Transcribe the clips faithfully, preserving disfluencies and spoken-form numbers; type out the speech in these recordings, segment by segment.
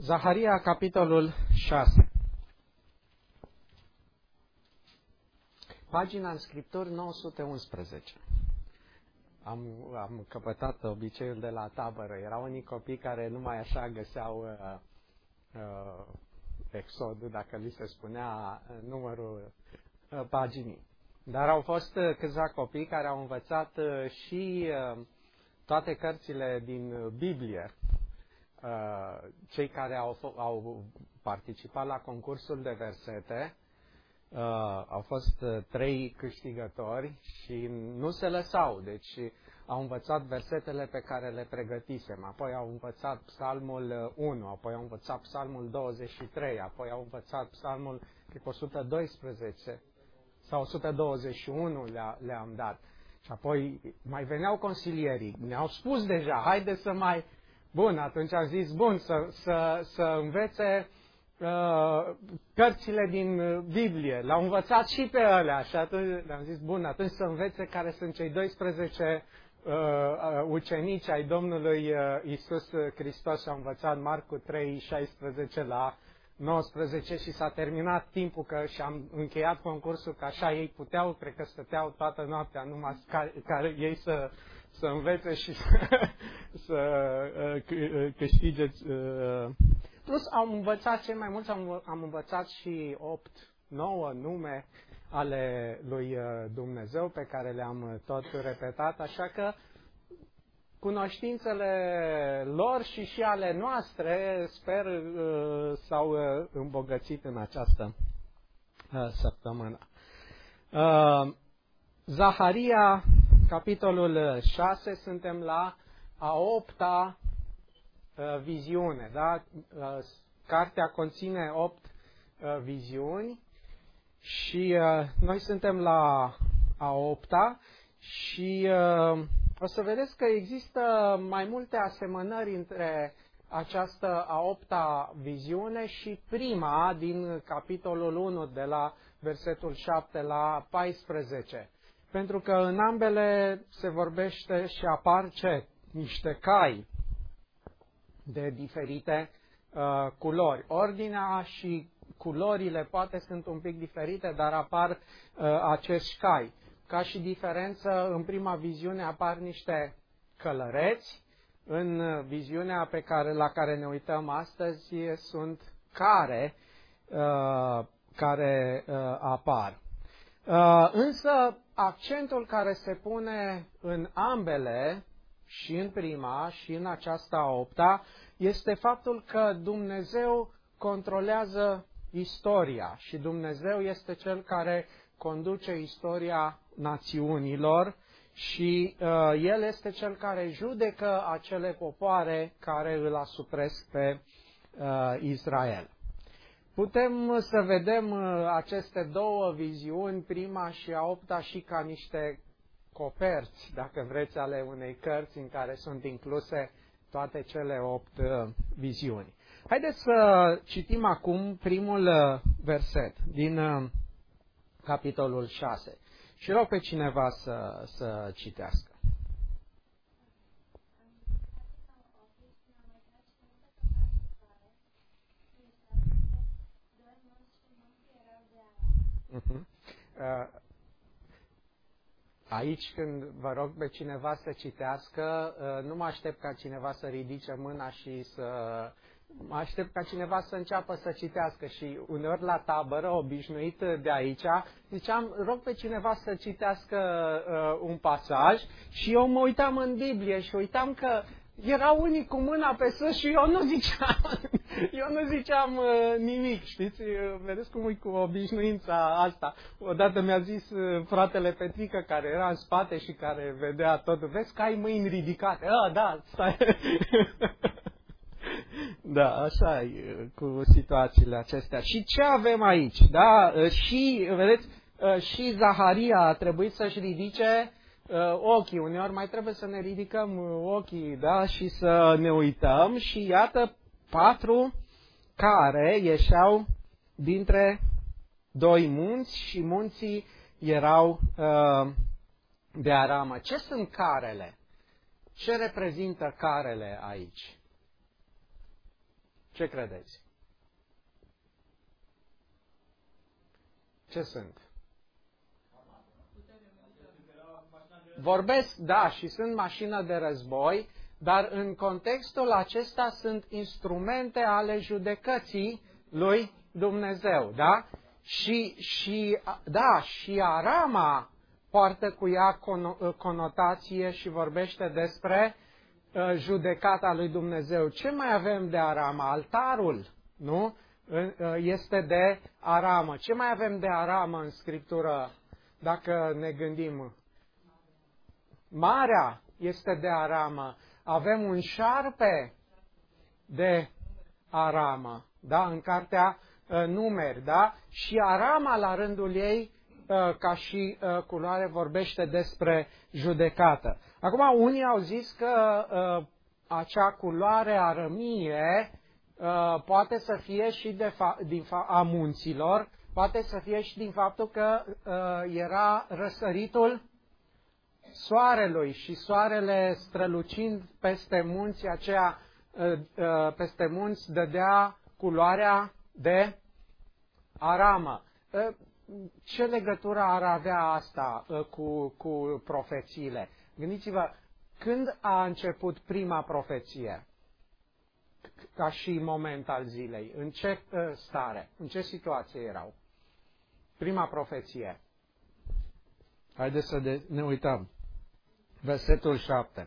Zaharia, capitolul șase. Pagina în Scripturi nouă sute unsprezece. Am, am căpătat obiceiul de la tabără. Erau unii copii care numai așa găseau uh, uh, exodul, dacă li se spunea uh, numărul uh, paginii. Dar au fost uh, câțiva copii care au învățat uh, și uh, toate cărțile din Biblie. Uh, cei care au, au participat la concursul de versete, uh, au fost uh, trei câștigători și nu se lăsau, deci au învățat versetele pe care le pregătisem, apoi au învățat psalmul unu, apoi au învățat psalmul douăzeci și trei, apoi au învățat psalmul o sută doisprezece sau o sută douăzeci și unu le-a, le-am dat. Și apoi mai veneau consilierii, ne-au spus deja, haide să mai... Bun, atunci am zis, bun, să, să, să învețe uh, cărțile din Biblie. L-au învățat și pe alea și atunci am zis, bun, atunci să învețe care sunt cei doisprezece uh, ucenici ai Domnului uh, Iisus Hristos și au învățat Marcu trei, șaisprezece la nouăsprezece și s-a terminat timpul că și am încheiat concursul, că așa ei puteau, cred că stăteau toată noaptea numai ca, ca ei să... să învețe și să, să uh, câștigeți. Uh. Plus am învățat cei mai mulți, am, am învățat și opt, nouă nume ale lui Dumnezeu pe care le-am tot repetat, așa că cunoștințele lor și și ale noastre, sper, uh, s-au uh, îmbogățit în această uh, săptămână. Uh, Zaharia, capitolul șase, suntem la a opta uh, viziune. Da? Uh, cartea conține opt uh, viziuni și uh, noi suntem la a opta și uh, o să vedeți că există mai multe asemănări între această a opta viziune și prima din capitolul unu, de la versetul șapte la paisprezece. Pentru că în ambele se vorbește și apar ce? Niște cai de diferite uh, culori. Ordinea și culorile poate sunt un pic diferite, dar apar uh, acești cai. Ca și diferență, în prima viziune apar niște călăreți, în viziunea pe care, la care ne uităm astăzi sunt care uh, care uh, apar. Uh, însă, accentul care se pune în ambele, și în prima și în aceasta a opta, este faptul că Dumnezeu controlează istoria și Dumnezeu este Cel care conduce istoria națiunilor și uh, El este Cel care judecă acele popoare care îl asupresc pe uh, Israel. Putem să vedem aceste două viziuni, prima și a opta, și ca niște coperți, dacă vreți, ale unei cărți în care sunt incluse toate cele opt viziuni. Haideți să citim acum primul verset din capitolul șase și rog pe cineva să, să citească. Uh-huh. Uh, aici, când vă rog pe cineva să citească, uh, nu mă aștept ca cineva să ridice mâna și să... Mă aștept ca cineva să înceapă să citească și uneori la tabără, obișnuit de aici, ziceam, rog pe cineva să citească uh, un pasaj și eu mă uitam în Biblie și uitam că erau unii cu mâna pe sus și eu nu ziceam, eu nu ziceam uh, nimic, știți? Vedeți cum e cu obișnuința asta. Odată mi-a zis uh, fratele Petrică, care era în spate și care vedea tot, vezi că ai mâini ridicate. Ah, da, stai. Da, așa e cu situațiile acestea. Și ce avem aici? Da? Și, vedeți, și Zaharia a trebuit să-și ridice ochii. Uneori mai trebuie să ne ridicăm ochii, da? Și să ne uităm și iată patru care ieșeau dintre doi munți și munții erau uh, de aramă. Ce sunt carele? Ce reprezintă carele aici? Ce credeți? Ce sunt? Vorbesc, da, și sunt mașină de război, dar în contextul acesta sunt instrumente ale judecății lui Dumnezeu, da? Și, și, da, și Arama poartă cu ea conotație și vorbește despre uh, judecata lui Dumnezeu. Ce mai avem de Arama? Altarul, nu? Uh, este de Aramă. Ce mai avem de Aramă în Scriptură, dacă ne gândim? Marea este de Aramă. Avem un șarpe de Aramă, da? În cartea uh, Numeri, da? Și Arama, la rândul ei, uh, ca și uh, culoare, vorbește despre judecată. Acum, unii au zis că uh, acea culoare arămie uh, poate să fie și de fa- din fa- a munților, poate să fie și din faptul că uh, era răsăritul soarelui și soarele strălucind peste munți, aceea peste munți dădea culoarea de aramă. Ce legătură ar avea asta cu, cu profețiile? Gândiți-vă, când a început prima profeție? Ca și moment al zilei. În ce stare? În ce situație erau? Prima profeție. Haideți să de, ne uităm. Versetul șapte.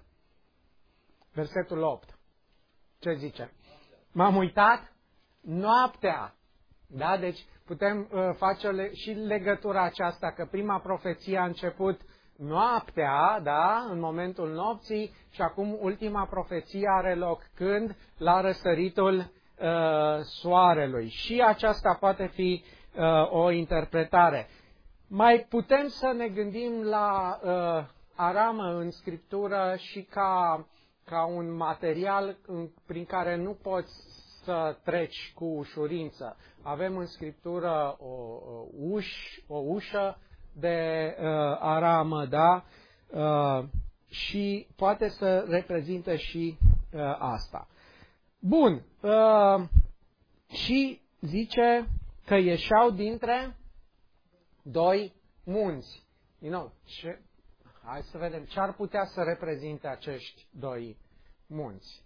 Versetul opt. Ce zice? M-am uitat noaptea. Da? Deci putem uh, face le- și legătura aceasta că prima profeție a început noaptea, da? În momentul nopții, și acum ultima profeție are loc când? La răsăritul uh, soarelui. Și aceasta poate fi uh, o interpretare. Mai putem să ne gândim la uh, aramă în Scriptură și ca, ca un material în, prin care nu poți să treci cu ușurință. Avem în Scriptură o, o, uș, o ușă de uh, aramă, da? Uh, și poate să reprezinte și uh, asta. Bun. Uh, și zice că ieșeau dintre doi munți. You know, ce, hai să vedem ce ar putea să reprezinte acești doi munți.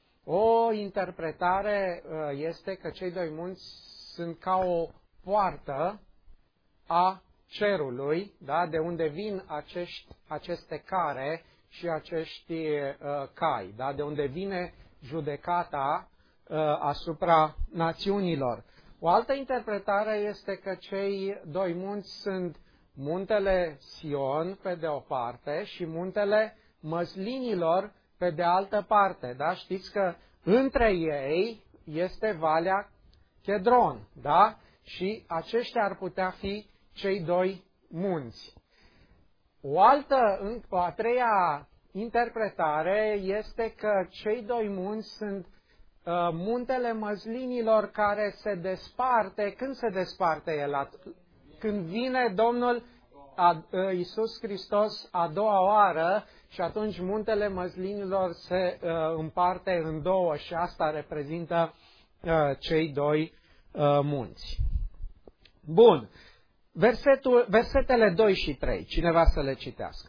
O interpretare este că cei doi munți sunt ca o poartă a cerului, da? De unde vin acești, aceste care și acești uh, cai, da? De unde vine judecata uh, asupra națiunilor. O altă interpretare este că cei doi munți sunt muntele Sion pe de o parte și muntele Măslinilor pe de altă parte. Da? Știți că între ei este Valea Chedron, da? Și aceștia ar putea fi cei doi munți. O altă, o a treia interpretare este că cei doi munți sunt uh, muntele Măslinilor care se desparte. Când se desparte el? Când vine Domnul a, Iisus Hristos a doua oară și atunci muntele Măslinilor se uh, împarte în două și asta reprezintă uh, cei doi uh, munți. Bun. Versetul, versetele doi și trei. Cineva să le citească.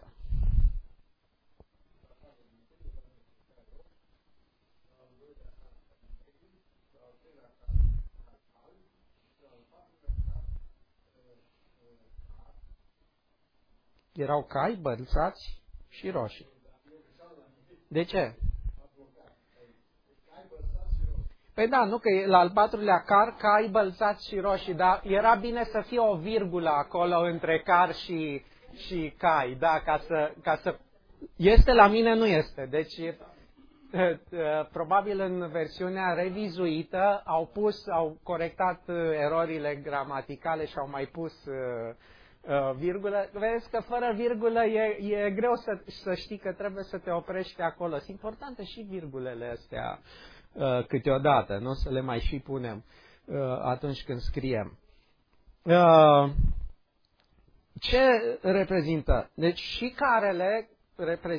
Erau cai bălțați și roșii. De ce? Păi da, nu, că e la al patrulea car, cai bălțați și roșii, dar era bine să fie o virgulă acolo între car și, și cai, da, ca să, ca să... Este, la mine nu este, deci probabil în versiunea revizuită au pus, au corectat erorile gramaticale și au mai pus virgulă. Vezi că fără virgulă e, e greu să, să știi că trebuie să te oprești acolo. Sunt importante și virgulele astea uh, câteodată, nu să le mai și punem uh, atunci când scriem. Uh, ce reprezintă? Deci și carele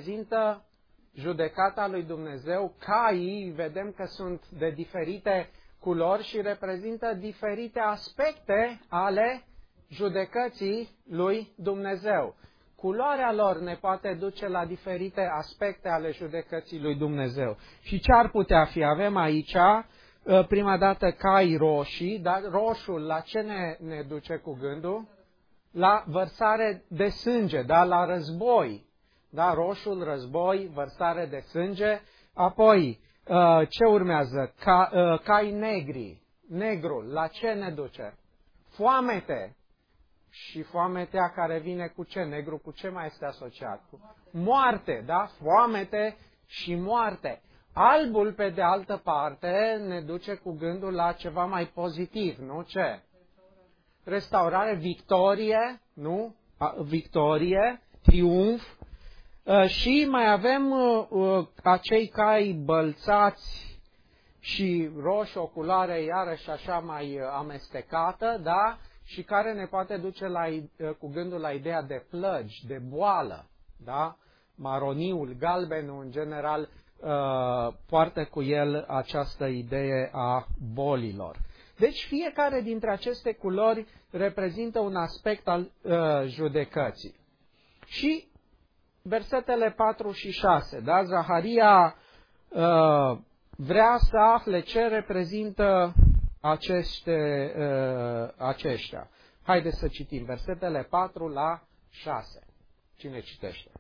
reprezintă judecata lui Dumnezeu. Caii vedem că sunt de diferite culori și reprezintă diferite aspecte ale judecății lui Dumnezeu. Culoarea lor ne poate duce la diferite aspecte ale judecății lui Dumnezeu. Și ce ar putea fi? Avem aici, prima dată, cai roșii, dar roșul la ce ne, ne duce cu gândul? La vărsare de sânge, da? La război. Da? Roșul, război, vărsare de sânge. Apoi, ce urmează? Ca, cai negri. Negrul, la ce ne duce? Foamete. Și foametea care vine cu ce? Negru cu ce mai este asociat? Cu moarte, da? Foamete și moarte. Albul, pe de altă parte, ne duce cu gândul la ceva mai pozitiv, nu ce? Restaurare, victorie, nu? Victorie, triumf. Și mai avem acei cai bălțați și roșu, o culoare iarăși așa mai amestecată, da? Și care ne poate duce la, cu gândul la ideea de plăgi, de boală, da? Maroniul, galbenul, în general, poartă cu el această idee a bolilor. Deci fiecare dintre aceste culori reprezintă un aspect al judecății. Și versetele patru și șase, da? Zaharia vrea să afle ce reprezintă Aceste, uh, aceștia. Haideți să citim versetele patru la șase. Cine citește?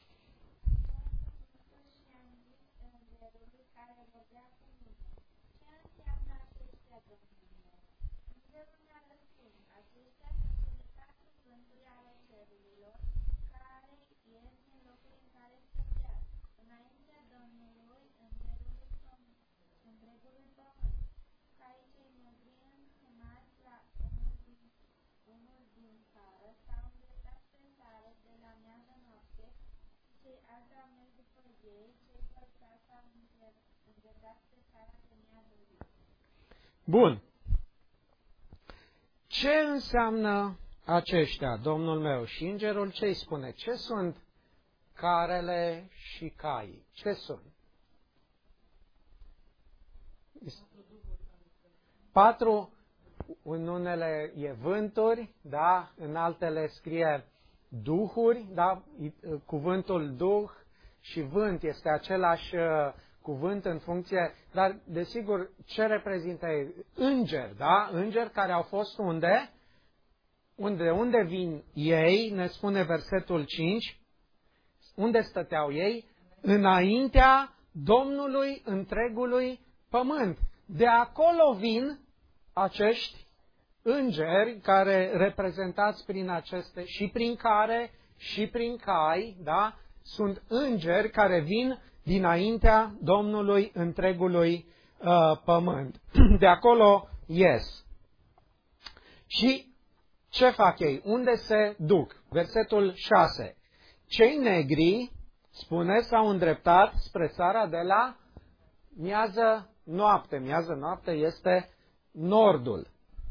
Bun. Ce înseamnă aceștia, Domnul meu? Și îngerul ce îi spune? Ce sunt carele și caii? Ce sunt? Patru, în unele e vânturi, da? În altele scrie duhuri, da? Cuvântul duh și vânt este același cuvânt în funcție, dar desigur ce reprezintă îngeri, da? Îngeri care au fost unde? Unde, unde vin ei, ne spune versetul cinci, unde stăteau ei? Înaintea Domnului întregului pământ. De acolo vin acești îngeri care reprezentați prin aceste, și prin care, și prin cai, da? Sunt îngeri care vin dinaintea Domnului întregului uh, pământ. De acolo ies. Și ce fac ei? Unde se duc? Versetul șase. Cei negri, spune, s-au îndreptat spre țara de la miază noapte. Miază noapte este nordul.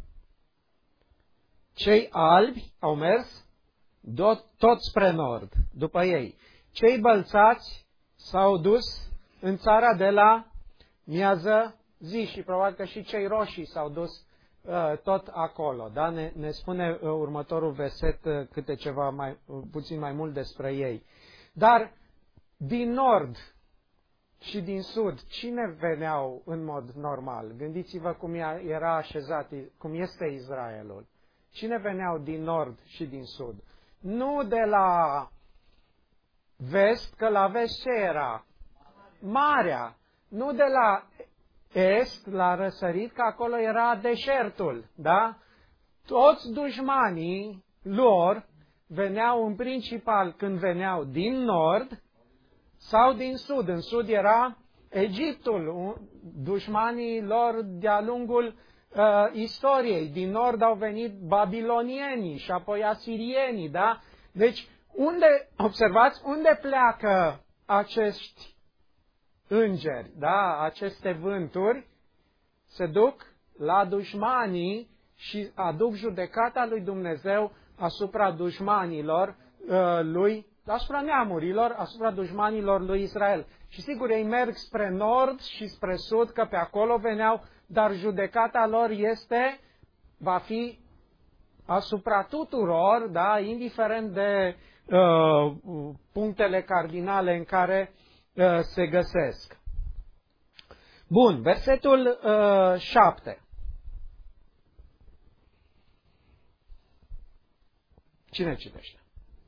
Cei albi au mers tot, tot spre nord, după ei. Cei bălțați s-au dus în țara de la miază zi și probabil că și cei roșii s-au dus uh, tot acolo. Da? Ne, ne spune uh, următorul verset uh, câte ceva mai, uh, puțin mai mult despre ei. Dar din nord și din sud, cine veneau în mod normal? Gândiți-vă cum era așezat, cum este Israelul. Cine veneau din nord și din sud? Nu de la vest, că la vest ce era? Marea. Nu de la est, la răsărit, că acolo era deșertul, da? Toți dușmanii lor veneau în principal când veneau din nord sau din sud. În sud era Egiptul, dușmanii lor de-a lungul uh, istoriei. Din nord au venit babilonienii și apoi asirienii, da? Deci, unde, observați, unde pleacă acești îngeri, da? Aceste vânturi se duc la dușmanii și aduc judecata lui Dumnezeu asupra dușmanilor uh, lui asupra neamurilor, asupra dușmanilor lui Israel. Și sigur, ei merg spre nord și spre sud, că pe acolo veneau, dar judecata lor este, va fi asupra tuturor, da, indiferent de uh, punctele cardinale în care uh, se găsesc. Bun, versetul uh, șapte. Cine citește?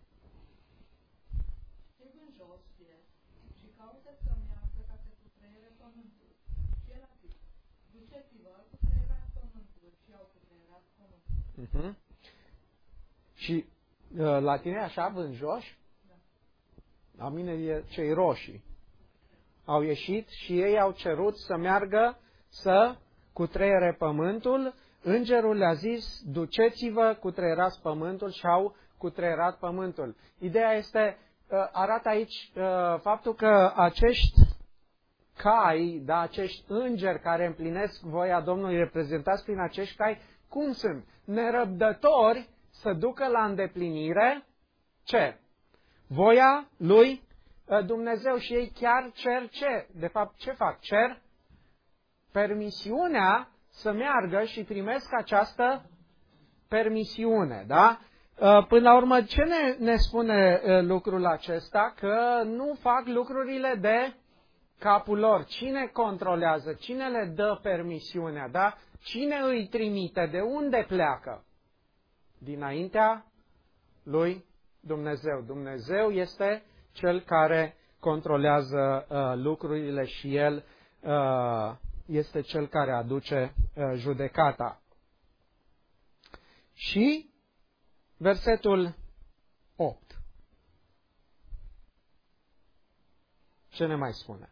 Uh-huh. Și uh, la tine așa vânjoși? Da. La mine e cei roșii. Au ieșit și ei au cerut să meargă să cutreiere pământul. Îngerul le-a zis, duceți-vă, cutreierați pământul, și au cutreierat pământul. Ideea este, uh, arată aici uh, faptul că acești cai, da, acești îngeri care împlinesc voia Domnului, reprezentați prin acești cai, cum sunt? Nerăbdători să ducă la îndeplinire ce? Voia lui Dumnezeu. Și ei chiar cer ce? De fapt, ce fac? Cer permisiunea să meargă și primesc această permisiune. Da? Până la urmă, ce ne, ne spune lucrul acesta? Că nu fac lucrurile de capul lor. Cine controlează? Cine le dă permisiunea? Da? Cine îi trimite? De unde pleacă? Dinaintea lui Dumnezeu. Dumnezeu este cel care controlează uh, lucrurile și El uh, este cel care aduce uh, judecata. Și versetul opt. Ce ne mai spune?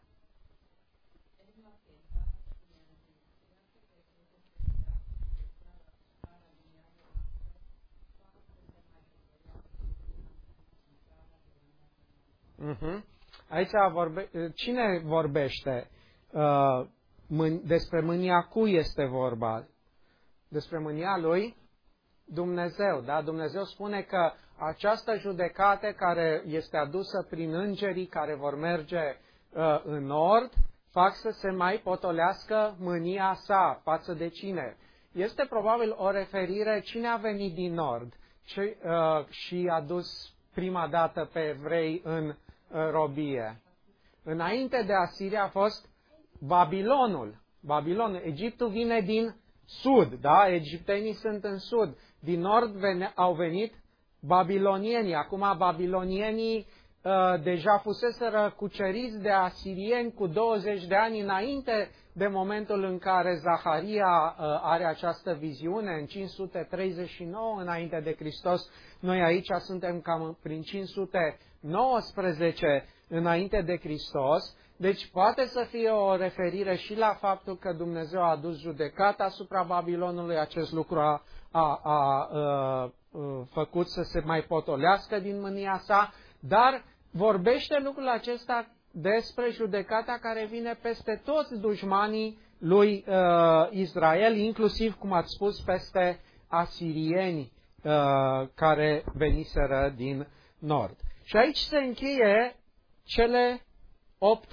Uh-huh. Aici vorbe... cine vorbește? Uh, mân... Despre mânia cui este vorba? Despre mânia lui Dumnezeu. Da? Dumnezeu spune că această judecată care este adusă prin îngerii care vor merge uh, în nord, fac să se mai potolească mânia sa. Față de cine? Este probabil o referire cine a venit din nord ce, uh, și a dus prima dată pe evrei în robie. Înainte de Asiria a fost Babilonul. Babilonul. Egiptul vine din sud, da? Egiptenii sunt în sud. Din nord vene, au venit babilonienii. Acum babilonienii uh, deja fuseseră cuceriți de asirieni cu douăzeci de ani înainte de momentul în care Zaharia uh, are această viziune, în cinci sute treizeci și nouă înainte de Hristos. Noi aici suntem cam prin cinci sute nouăsprezece înainte de Hristos. Deci poate să fie o referire și la faptul că Dumnezeu a adus judecata asupra Babilonului. Acest lucru a, a, a, a, a făcut să se mai potolească din mânia sa, dar vorbește lucrul acesta despre judecata care vine peste toți dușmanii lui uh, Israel, inclusiv, cum ați spus, peste asirieni uh, care veniseră din nord. Și aici se încheie cele opt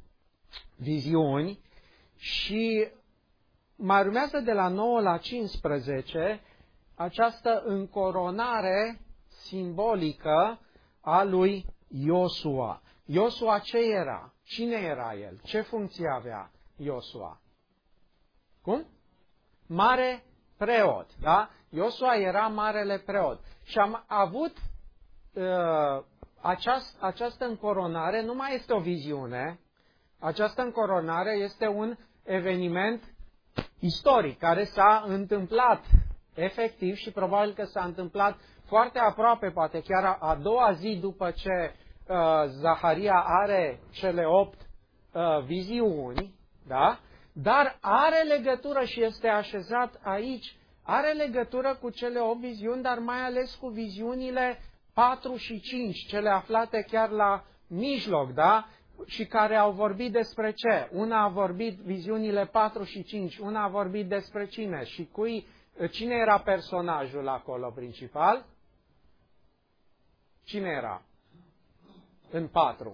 viziuni și mai urmează de la nouă la cincisprezece această încoronare simbolică a lui Iosua. Iosua ce era? Cine era el? Ce funcție avea Iosua? Cum? Mare preot, da? Iosua era marele preot. Și am avut uh, aceast, această încoronare, nu mai este o viziune, această încoronare este un eveniment istoric care s-a întâmplat efectiv și probabil că s-a întâmplat foarte aproape, poate chiar a, a doua zi după ce uh, Zaharia are cele opt uh, viziuni, da? Dar are legătură și este așezat aici, are legătură cu cele opt viziuni, dar mai ales cu viziunile patru și cinci, cele aflate chiar la mijloc, da? Și care au vorbit despre ce? Una a vorbit viziunile patru și cinci, una a vorbit despre cine și cui, cine era personajul acolo principal? Cine era? în patru?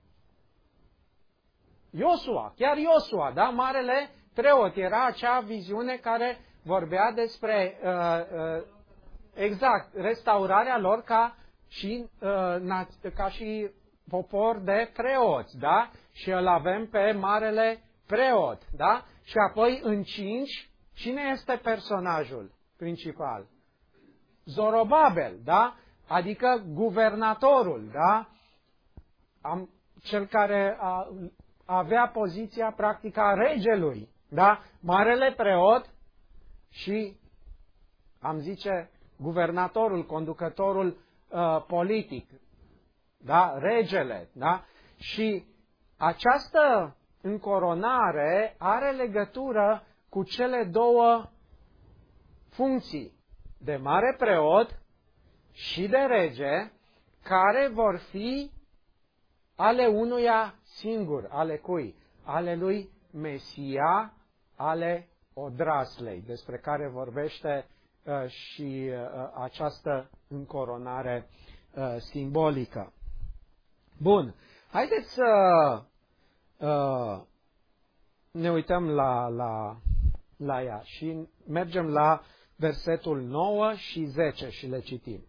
Iosua, chiar Iosua, da? Marele preot. Era acea viziune care vorbea despre uh, uh, exact restaurarea lor ca și, uh, ca și popor de preoți, da? Și îl avem pe marele preot, da? Și apoi în cinci, cine este personajul principal? Zorobabel, da? Adică guvernatorul, da? Am, cel care a, avea poziția practică a regelui, da? Marele preot și, am zice, guvernatorul, conducătorul uh, politic, da? Regele, da? Și această încoronare are legătură cu cele două funcții de mare preot și de rege, care vor fi ale unuia singur, ale cui? Ale lui Mesia, ale odraslei, despre care vorbește uh, și uh, această încoronare uh, simbolică. Bun, haideți să uh, ne uităm la, la, la ea și mergem la versetul nouă și zece și le citim.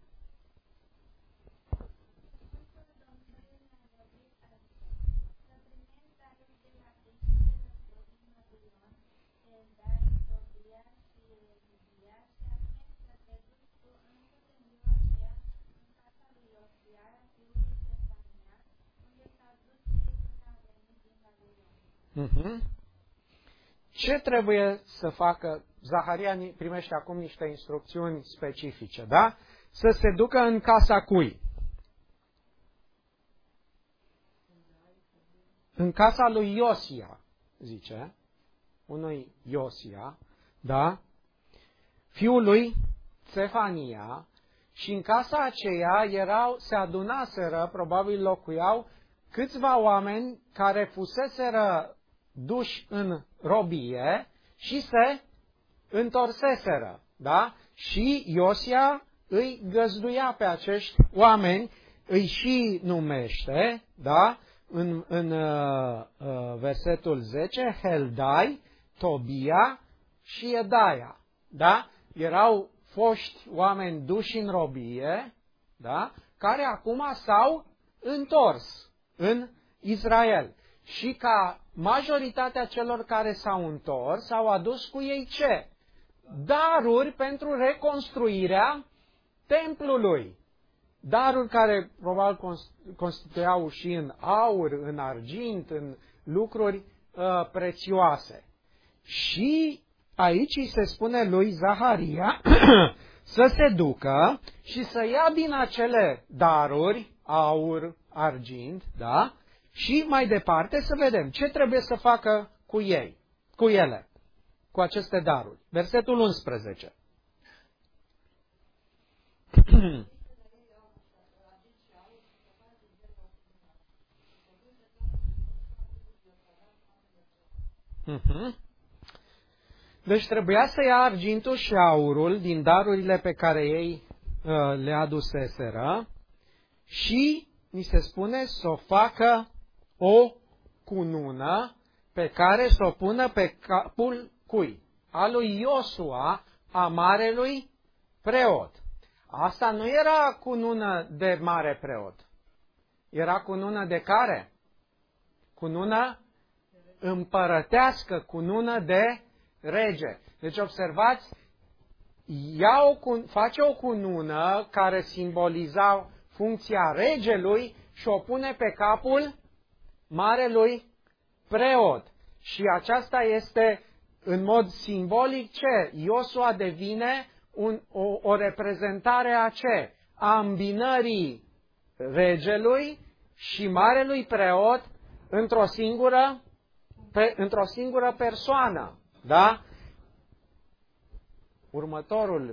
Uh-huh. Ce trebuie să facă? Zaharia primește acum niște instrucțiuni specifice, da? Să se ducă în casa cui? În casa lui Iosia, zice, unui Iosia, da? Fiul lui Țefania, și în casa aceea erau, se adunaseră, probabil locuiau, câțiva oameni care fuseseră duși în robie și se întorseseră, da? Și Iosia îi găzduia pe acești oameni, îi și numește, da? În, în uh, uh, versetul zece, Heldai, Tobia și Edaia, da? Erau foști oameni duși în robie, da? Care acum s-au întors în Israel. Și ca majoritatea celor care s-au întors, au adus cu ei ce? Daruri pentru reconstruirea templului. Daruri care probabil constituiau și în aur, în argint, în lucruri uh, prețioase. Și aici îi se spune lui Zaharia să se ducă și să ia din acele daruri, aur, argint, da? Și mai departe să vedem ce trebuie să facă cu ei, cu ele, cu aceste daruri. Versetul unsprezece. Deci trebuia să ia argintul și aurul din darurile pe care ei uh, le aduseseră și, ni se spune, să o facă o cunună pe care să o pună pe capul cui? A lui Iosua, a marelui preot. Asta nu era cunună de mare preot. Era cunună de care? Cunună împărătească, cunună de rege. Deci observați, ia o, face o cunună care simboliza funcția regelui și o pune pe capul marelui preot. Și aceasta este în mod simbolic ce? Iosua devine un, o, o reprezentare a ce? A îmbinării regelui și marelui preot într-o singură, pe, într-o singură persoană. Da? Următorul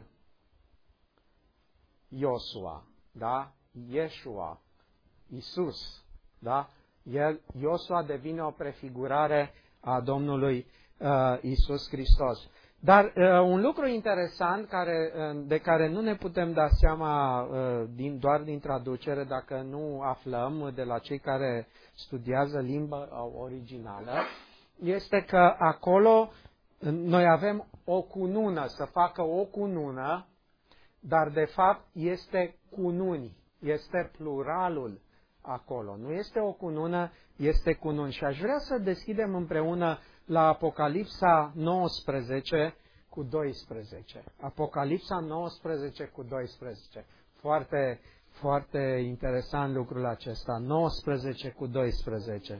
Iosua, da? Iesua, Isus, da? El, Iosua devine o prefigurare a Domnului uh, Isus Hristos. Dar uh, un lucru interesant care, uh, de care nu ne putem da seama uh, din, doar din traducere dacă nu aflăm de la cei care studiază limba originală, este că acolo noi avem o cunună, să facă o cunună, dar de fapt este cununi, este pluralul acolo. Nu este o cunună, este cununi. Și aș vrea să deschidem împreună la Apocalipsa nouăsprezece cu doisprezece. Apocalipsa nouăsprezece cu doisprezece. Foarte, foarte interesant lucrul acesta. nouăsprezece cu doisprezece.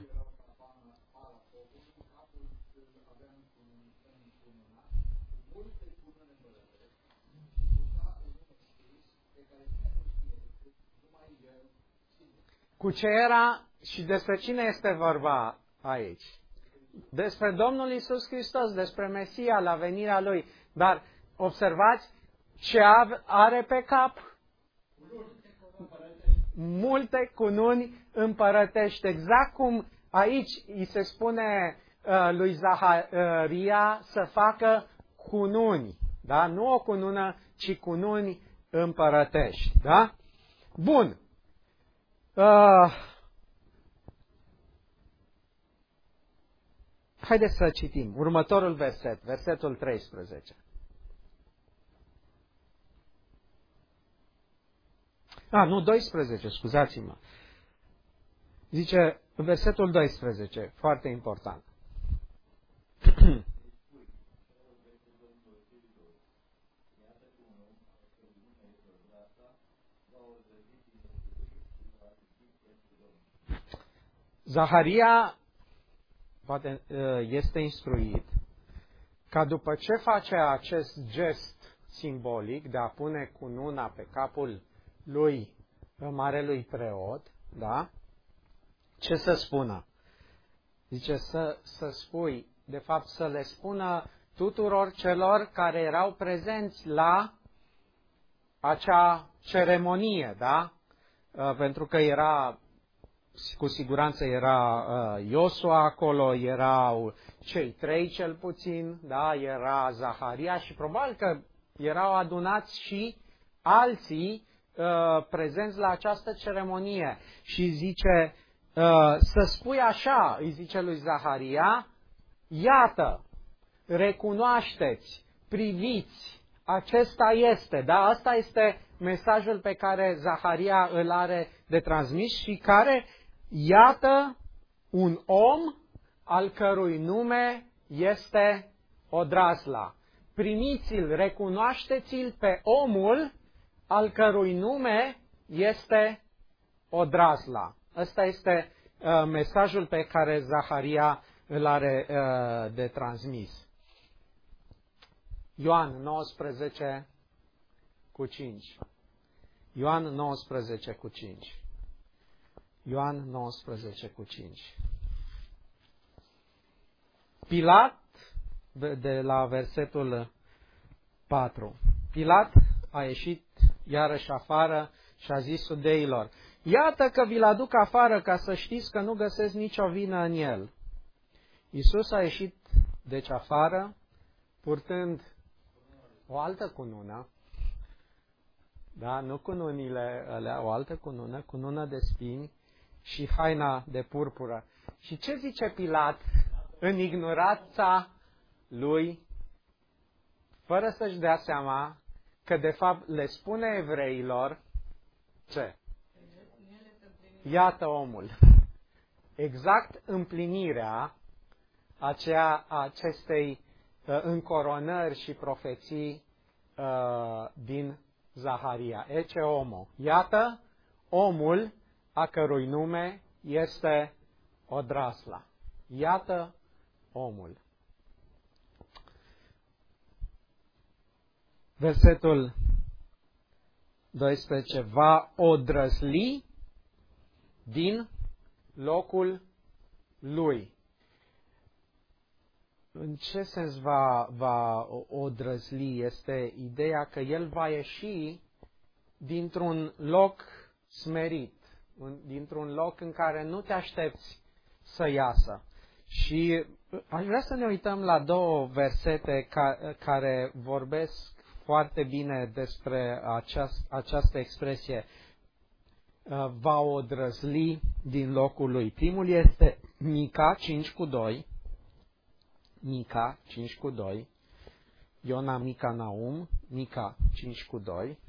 Cu ce era și despre cine este vorba aici? Despre Domnul Iisus Hristos, despre Mesia, la venirea Lui. Dar observați ce are pe cap? Multe cununi împărătești. Exact cum aici îi se spune uh, lui Zaharia să facă cununi. Da? Nu o cunună, ci cununi împărătești. Da? Bun. Uh, haideți să citim următorul verset, versetul treisprezece. Ah, nu, doisprezece, scuzați-mă. Zice, versetul doisprezece, foarte important. Zaharia poate este instruit ca după ce face acest gest simbolic de a pune cununa pe capul lui marelui preot, da? Ce să spună? Zice să, să spui, de fapt să le spună tuturor celor care erau prezenți la acea ceremonie, da? Pentru că era, cu siguranță era Iosua acolo, erau cei trei cel puțin, da? Era Zaharia și probabil că erau adunați și alții prezenți la această ceremonie. Și zice, să spui așa, îi zice lui Zaharia, iată, recunoașteți, priviți, acesta este, da? Asta este mesajul pe care Zaharia îl are de transmis și care, iată, un om al cărui nume este Odrazla. Primiți-l, recunoașteți-l pe omul al cărui nume este Odrazla. Ăsta este uh, mesajul pe care Zaharia îl are uh, de transmis. Ioan nouăsprezece cu cinci. Ioan nouăsprezece cu cinci. Ioan nouăsprezece cu cinci. Pilat, de la versetul patru. Pilat a ieșit iarăși afară și a zis iudeilor, iată că vi-l aduc afară ca să știți că nu găsesc nicio vină în el. Iisus a ieșit deci afară, purtând o altă cunună, da, nu cununile alea, o altă cunună, cunună de spini și haina de purpură. Și ce zice Pilat în ignoranța lui, fără să-și dea seama că de fapt le spune evreilor ce? Iată omul. Exact împlinirea aceea, acestei uh, încoronări și profeții uh, din Zaharia. Ece omo. Iată omul a cărui nume este Odrazla. Iată omul. Versetul doisprezece. Va odrăsli din locul lui. În ce sens va, va odrăsli? Este ideea că el va ieși dintr-un loc smerit, dintr-un loc în care nu te aștepți să iasă. Și aș vrea să ne uităm la două versete ca, care vorbesc foarte bine despre aceast, această expresie, va odrăzli din locul lui. Primul este Mica cinci cu doi, Mica cinci cu doi, Iona, Mica, Naum, Mica cinci cu doi,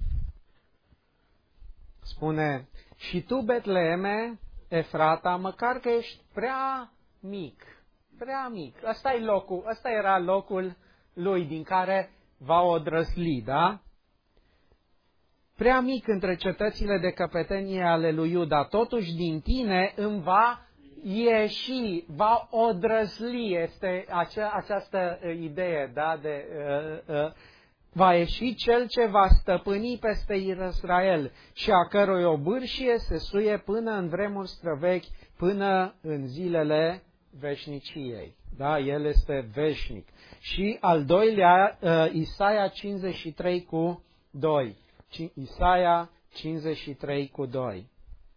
spune, și tu, Betleeme, Efrata, măcar că ești prea mic, prea mic, ăsta e locul, ăsta era locul lui din care va odrăsli, da? Prea mic între cetățile de căpetenie ale lui Iuda, totuși din tine îmi va ieși, va odrăsli, este acea, această idee, da, de uh, uh, va ieși cel ce va stăpâni peste Israel și a cărui obârșie se suie până în vremuri străvechi, până în zilele veșniciei. Da, el este veșnic. Și al doilea, uh, Isaia cincizeci și trei cu doi. Isaia cincizeci și trei cu doi.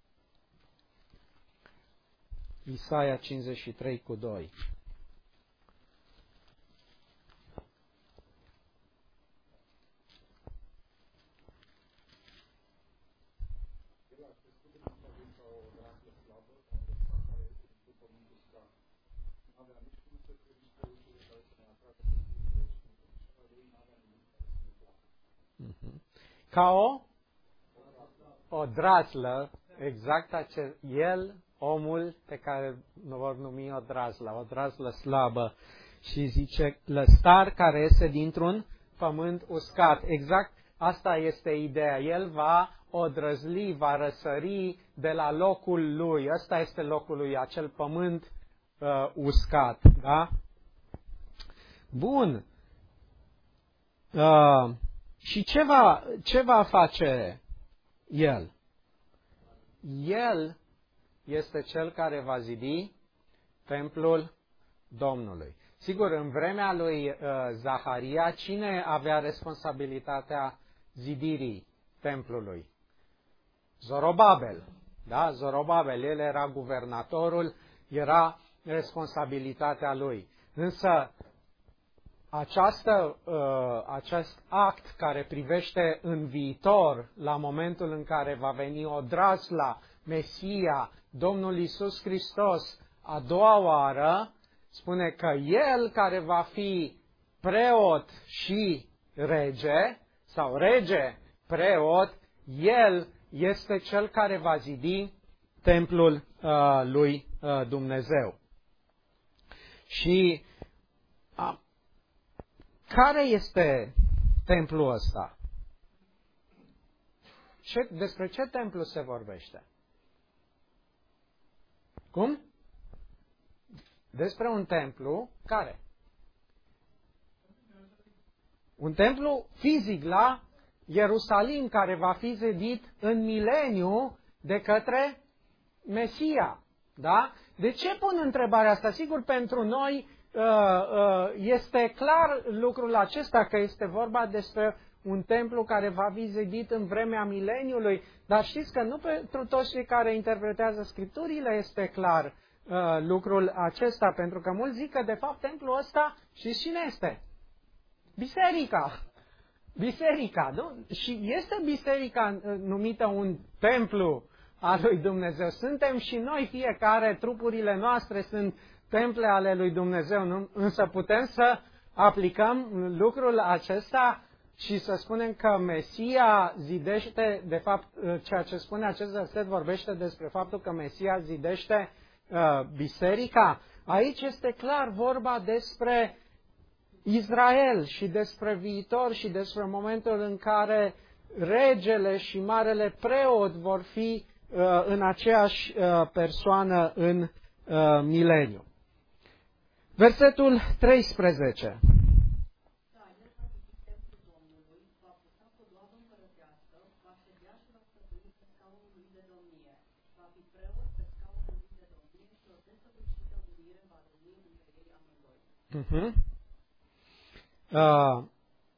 Isaia cincizeci și trei cu doi. Ca o, o draslă, exact acel, el, omul pe care nu vor numi o draslă, o draslă slabă. Și zice, lăstar care iese dintr-un pământ uscat. Exact asta este ideea. El va odrăzli, va răsări de la locul lui. Ăsta este locul lui, acel pământ uh, uscat. Da? Bun. Uh, Și ce va, ce va face el? El este cel care va zidi templul Domnului. Sigur, în vremea lui uh, Zaharia, cine avea responsabilitatea zidirii templului? Zorobabel. Da? Zorobabel, el era guvernatorul, era responsabilitatea lui. Însă, Această, uh, acest act care privește în viitor, la momentul în care va veni Odrazla, Mesia, Domnul Iisus Hristos, a doua oară, spune că El care va fi preot și rege, sau rege, preot, El este Cel care va zidi templul uh, lui uh, Dumnezeu. Și uh, care este templul ăsta? Ce, despre ce templu se vorbește? Cum? Despre un templu care? Un templu fizic la Ierusalim, care va fi zidit în mileniu de către Mesia. Da? De ce pun întrebarea asta? Sigur, pentru noi este clar lucrul acesta, că este vorba despre un templu care va fi zidit în vremea mileniului, dar știți că nu pentru toți cei care interpretează Scripturile este clar uh, lucrul acesta, pentru că mulți zic că de fapt templul ăsta, știți cine este? Biserica. Biserica, nu? Și este biserica numită un templu al lui Dumnezeu. Suntem și noi, fiecare, trupurile noastre sunt temple ale lui Dumnezeu, nu? Însă putem să aplicăm lucrul acesta și să spunem că Mesia zidește, de fapt, ceea ce spune acest verset vorbește despre faptul că Mesia zidește uh, biserica. Aici este clar vorba despre Israel și despre viitor și despre momentul în care regele și marele preot vor fi uh, în aceeași uh, persoană în uh, mileniu. Versetul treisprezece. Uh-huh. Uh,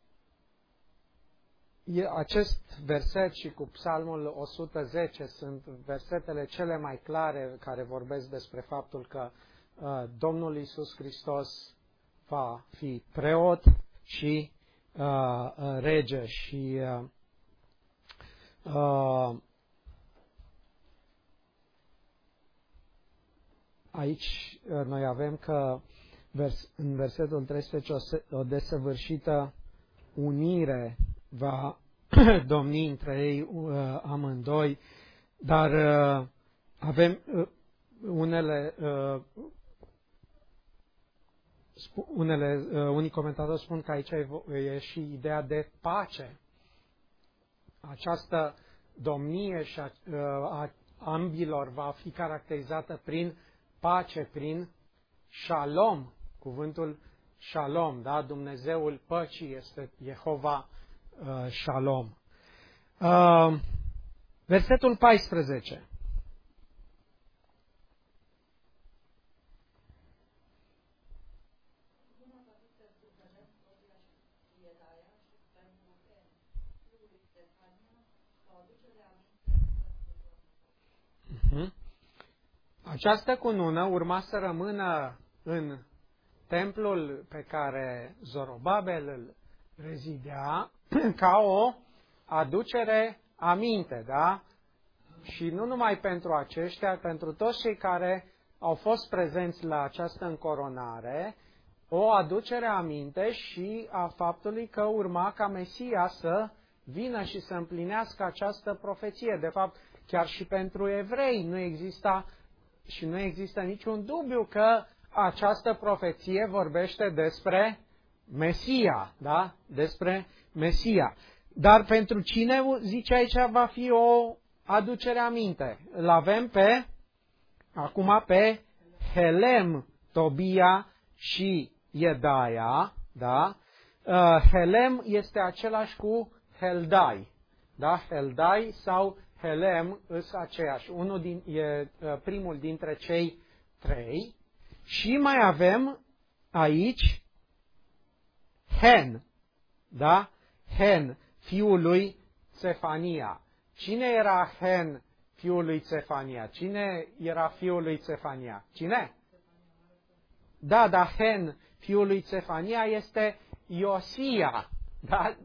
acest verset și cu Psalmul o sută zece sunt versetele cele mai clare care vorbesc despre faptul că uh, Domnul Iisus Hristos va fi preot și uh, uh, rege și uh, uh, aici uh, noi avem că vers, în versetul treisprezece o, o desăvârșită unire va domni între ei uh, amândoi, dar uh, avem uh, unele uh, Unele, unii comentatori spun că aici e și ideea de pace. Această domnie și a, a ambilor va fi caracterizată prin pace, prin shalom. Cuvântul shalom, da? Dumnezeul păcii este Jehova uh, shalom. Uh, versetul paisprezece. Această cunună urma să rămână în templul pe care Zorobabel îl rezidea ca o aducere aminte, da? Și nu numai pentru aceștia, pentru toți cei care au fost prezenți la această încoronare, o aducere aminte și a faptului că urma ca Mesia să vină și să împlinească această profeție. De fapt, chiar și pentru evrei nu exista și nu există niciun dubiu că această profeție vorbește despre Mesia, da? Despre Mesia. Dar pentru cine, zice aici, va fi o aducere aminte? Îl avem pe, acum pe Helem, Tobia și Iedaia, da? Uh, Helem este același cu Heldai, da? Heldai sau Helem îs aceeași. Unul din, e primul dintre cei trei. Și mai avem aici Hen, da? Hen, fiul lui Țefania. Cine era Hen, fiul lui Țefania? Cine era fiul lui Țefania? Cine? Da, da, Hen, fiul lui Țefania, este Iosia. Da?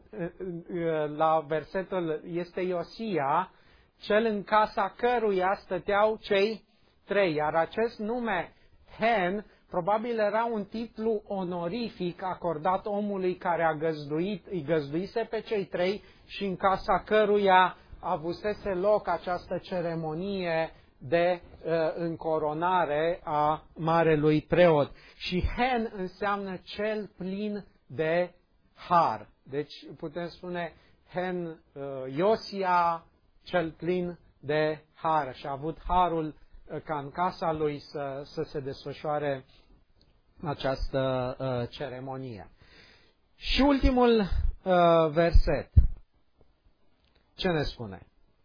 La versetul este Iosia, cel în casa căruia stăteau cei trei. Iar acest nume, Hen, probabil era un titlu onorific acordat omului care a găzduit, îi găzduise pe cei trei și în casa căruia avusese loc această ceremonie de uh, încoronare a marelui preot. Și Hen înseamnă cel plin de har. Deci putem spune Hen, uh, Iosia, cel plin de har, și a avut harul ca în casa lui să, să se desfășoare această uh, ceremonie. Și ultimul uh, verset. Ce ne spune?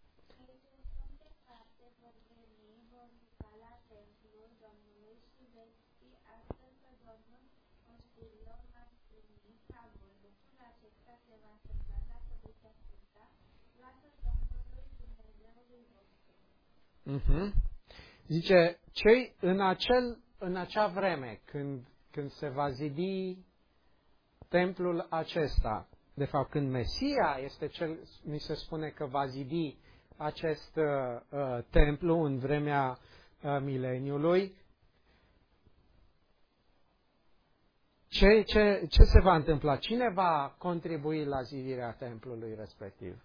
Uh-huh. Zice, cei în, acel, în acea vreme, când, când se va zidi templul acesta, de fapt când Mesia este cel, mi se spune că va zidi acest uh, uh, templu în vremea uh, mileniului, ce, ce, ce se va întâmpla? Cine va contribui la zidirea templului respectiv?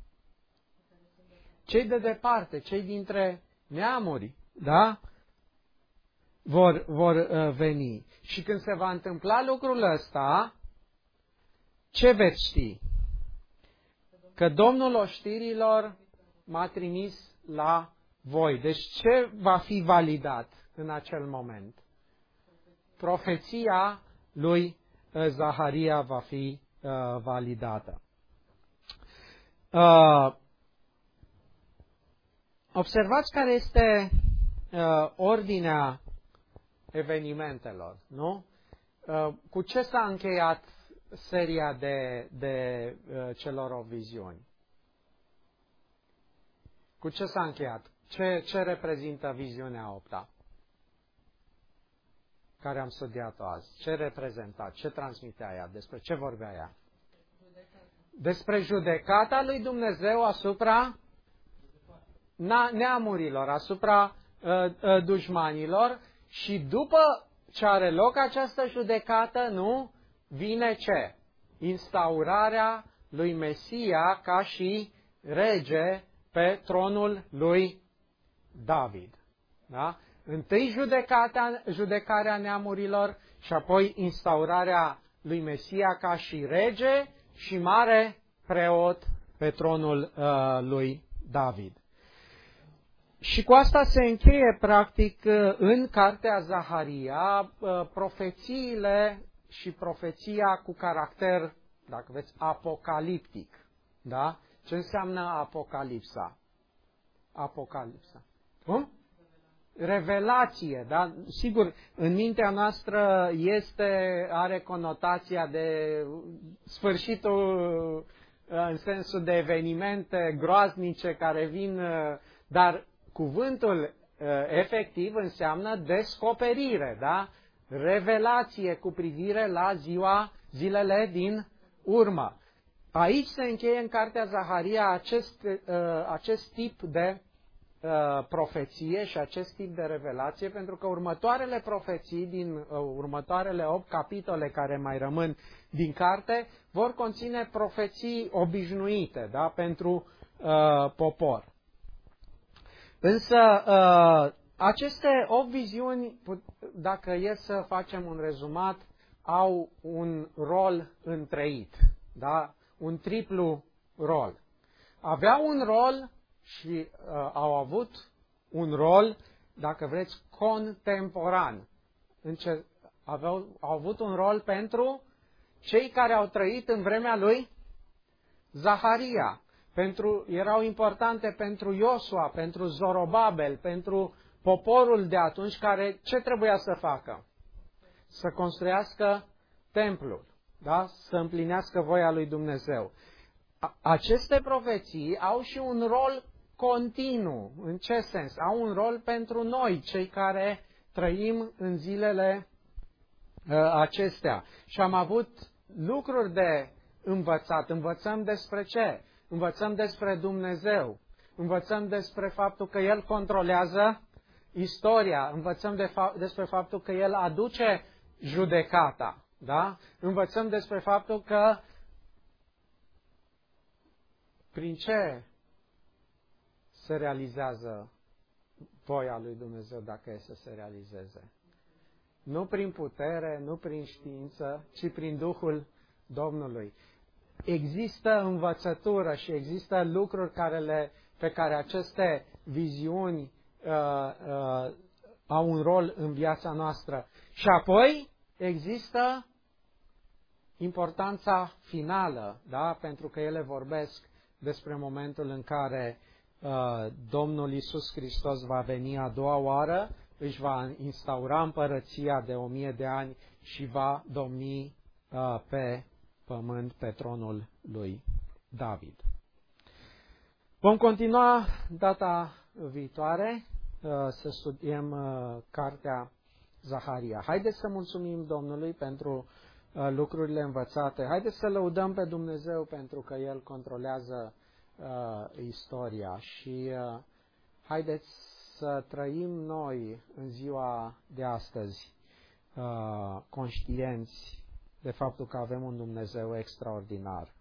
Cei de departe, cei dintre neamuri, da? Vor, vor uh, veni. Și când se va întâmpla lucrul ăsta, ce veți ști? Că Domnul oștirilor m-a trimis la voi. Deci ce va fi validat în acel moment? Profeția lui uh, Zaharia va fi uh, validată. Uh, Observați care este uh, ordinea evenimentelor, nu? Uh, cu ce s-a încheiat seria de, de uh, celor o viziuni? Cu ce s-a încheiat? Ce, ce reprezintă viziunea opta? care am studiat-o azi? Ce reprezenta? Ce transmitea ea? Despre ce vorbea ea? Despre judecata lui Dumnezeu asupra neamurilor, asupra uh, uh, dușmanilor, și după ce are loc această judecată, nu, vine ce? Instaurarea lui Mesia ca și rege pe tronul lui David. Da? Întâi judecata, judecarea neamurilor și apoi instaurarea lui Mesia ca și rege și mare preot pe tronul uh, lui David. Și cu asta se încheie, practic, în cartea Zaharia, profețiile și profeția cu caracter, dacă veți, apocaliptic. Da? Ce înseamnă apocalipsa? Apocalipsa. Cum? Revelație, da? Sigur, în mintea noastră este, are conotația de sfârșitul, în sensul de evenimente groaznice care vin, dar cuvântul efectiv înseamnă descoperire, da? Revelație cu privire la ziua, zilele din urmă. Aici se încheie în cartea Zaharia acest, acest tip de profeție și acest tip de revelație, pentru că următoarele profeții din următoarele opt capitole care mai rămân din carte vor conține profeții obișnuite, da? Pentru uh, popor. Însă, uh, aceste opt viziuni, dacă e să facem un rezumat, au un rol întreit, da? Un triplu rol. Aveau un rol și uh, au avut un rol, dacă vreți, contemporan. În ce aveau, au avut un rol pentru cei care au trăit în vremea lui Zaharia. Pentru, erau importante pentru Iosua, pentru Zorobabel, pentru poporul de atunci, care ce trebuia să facă? Să construiască templul, da? Să împlinească voia lui Dumnezeu. Aceste profeții au și un rol continuu. În ce sens? Au un rol pentru noi, cei care trăim în zilele uh, acestea. Și am avut lucruri de învățat. Învățăm despre ce? Învățăm despre Dumnezeu. Învățăm despre faptul că El controlează istoria. Învățăm de fa- despre faptul că El aduce judecata. Da? Învățăm despre faptul că prin ce se realizează voia lui Dumnezeu dacă e să se realizeze. Nu prin putere, nu prin știință, ci prin Duhul Domnului. Există învățătură și există lucruri care le, pe care aceste viziuni uh, uh, au un rol în viața noastră. Și apoi există importanța finală, da? Pentru că ele vorbesc despre momentul în care uh, Domnul Iisus Hristos va veni a doua oară, își va instaura împărăția de o mie de ani și va domni uh, pe pământ, pe tronul lui David. Vom continua data viitoare uh, să studiem uh, cartea Zaharia. Haideți să mulțumim Domnului pentru uh, lucrurile învățate. Haideți să lăudăm pe Dumnezeu pentru că El controlează uh, istoria și uh, haideți să trăim noi în ziua de astăzi uh, conștienți de faptul că avem un Dumnezeu extraordinar.